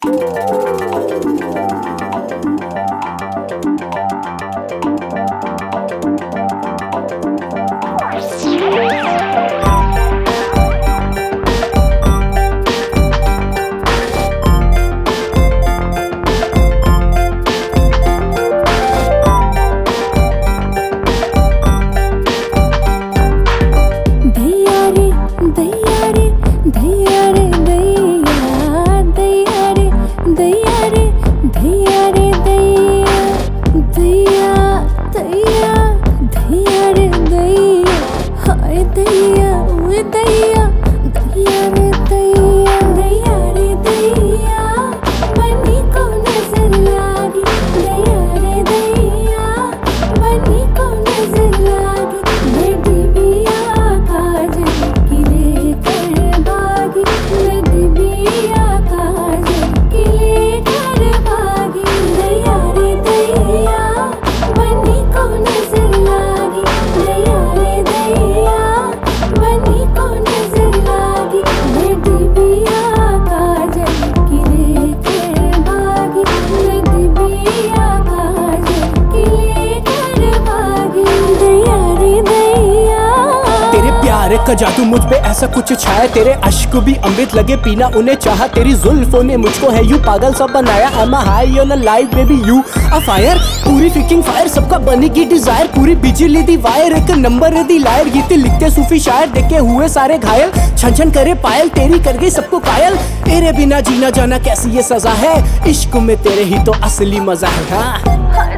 का जादू मुझ पे ऐसा कुछ छाया, तेरे अश्क भी अमृत लगे पीना उन्हें चाहा, तेरी जुल्फों ने मुझको है यू पागल सब बनाया। I'm a high on a life baby you a fire, पूरी फिकिंग फायर सबका बनेगी डिजायर, पूरी बिजली दी वायर एक नंबर दी लायर, गीते लिखते सूफी शायर देखे हुए सारे घायल, छन छन करे पायल तेरी कर गई सबको कायल, तेरे बिना जीना जाना कैसी ये सजा है, इश्क में तेरे ही तो असली मजा है। हाँ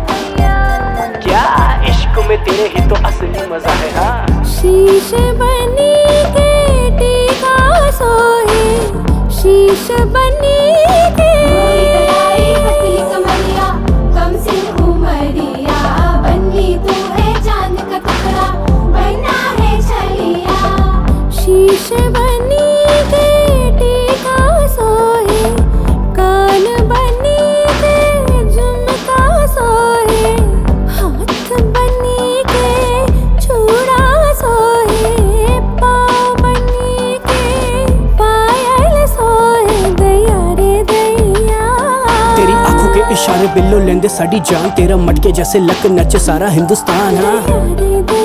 क्या इश्क में तेरे ही तो असली मजा है। हाँ शीशे बनी के टीका सोए, शीश बनी के पतली कमरिया कम से उमरिया, बनी तू है चांद का टुकड़ा बना है छलिया, शीश बनी के टीका सोए, कान बनी के झुमका सोए, हाथ बनी के चूड़ा सोए, पाँव बनी के पायल सोए, दैया रे दैया। तेरी आंखों के इशारे बिल्लो लेंदे साड़ी जान, तेरा मटके जैसे लक नचे सारा हिंदुस्तान। हाँ